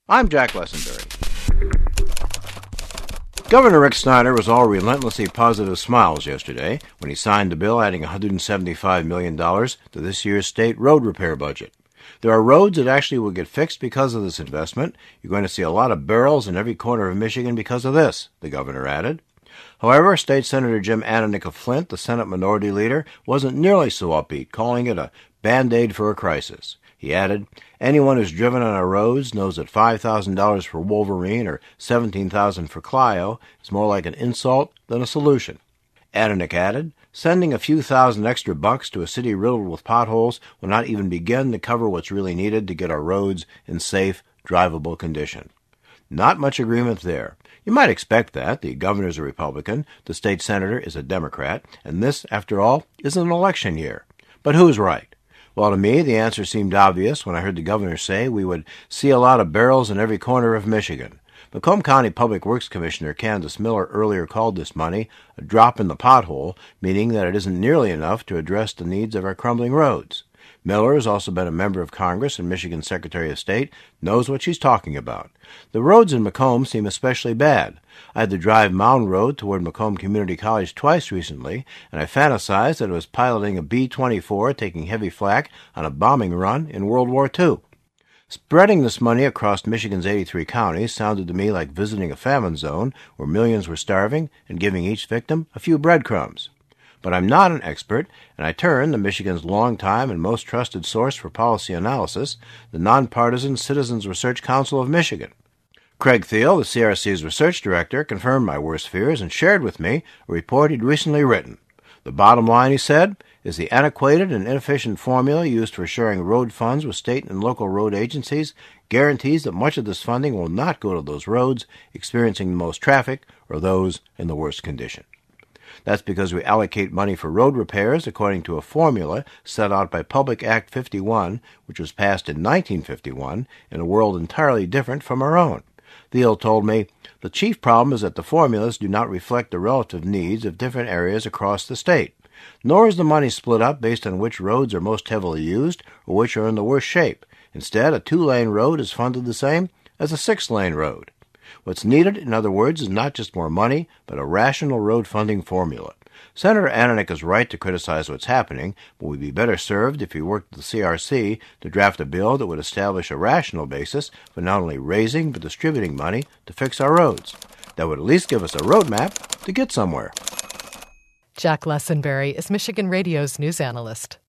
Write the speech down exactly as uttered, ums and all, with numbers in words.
I'm Jack Lessenberry. Governor Rick Snyder was all relentlessly positive smiles yesterday when he signed the bill adding one hundred seventy-five million dollars to this year's state road repair budget. There are roads that actually will get fixed because of this investment. You're going to see a lot of barrels in every corner of Michigan because of this, the governor added. However, State Senator Jim Ananich of Flint, the Senate Minority Leader, wasn't nearly so upbeat, calling it a Band-Aid for a crisis. He added, anyone who's driven on our roads knows that five thousand dollars for Wolverine or seventeen thousand dollars for Clio is more like an insult than a solution. Ananich added, sending a few thousand extra bucks to a city riddled with potholes will not even begin to cover what's really needed to get our roads in safe, drivable condition. Not much agreement there. You might expect that. The governor's a Republican, the state senator is a Democrat, and this, after all, is an election year. But who's right? Well, to me, the answer seemed obvious when I heard the governor say we would see a lot of barrels in every corner of Michigan. Macomb County Public Works Commissioner Candace Miller earlier called this money a drop in the pothole, meaning that it isn't nearly enough to address the needs of our crumbling roads. Miller has also been a member of Congress and Michigan Secretary of State, knows what she's talking about. The roads in Macomb seem especially bad. I had to drive Mound Road toward Macomb Community College twice recently, and I fantasized that I was piloting a B twenty-four taking heavy flak on a bombing run in World War Two. Spreading this money across Michigan's eighty-three counties sounded to me like visiting a famine zone where millions were starving and giving each victim a few breadcrumbs. But I'm not an expert, and I turn to Michigan's longtime and most trusted source for policy analysis, the nonpartisan Citizens Research Council of Michigan. Craig Thiel, the C R C's research director, confirmed my worst fears and shared with me a report he'd recently written. The bottom line, he said, is the antiquated and inefficient formula used for sharing road funds with state and local road agencies guarantees that much of this funding will not go to those roads experiencing the most traffic or those in the worst condition. That's because we allocate money for road repairs according to a formula set out by Public Act fifty-one, which was passed in nineteen fifty-one, in a world entirely different from our own. Thiel told me, the chief problem is that the formulas do not reflect the relative needs of different areas across the state. Nor is the money split up based on which roads are most heavily used or which are in the worst shape. Instead, a two-lane road is funded the same as a six-lane road. What's needed, in other words, is not just more money, but a rational road funding formula. Senator Ananich is right to criticize what's happening, but we'd be better served if he worked with the C R C to draft a bill that would establish a rational basis for not only raising but distributing money to fix our roads. That would at least give us a roadmap to get somewhere. Jack Lessenberry is Michigan Radio's news analyst.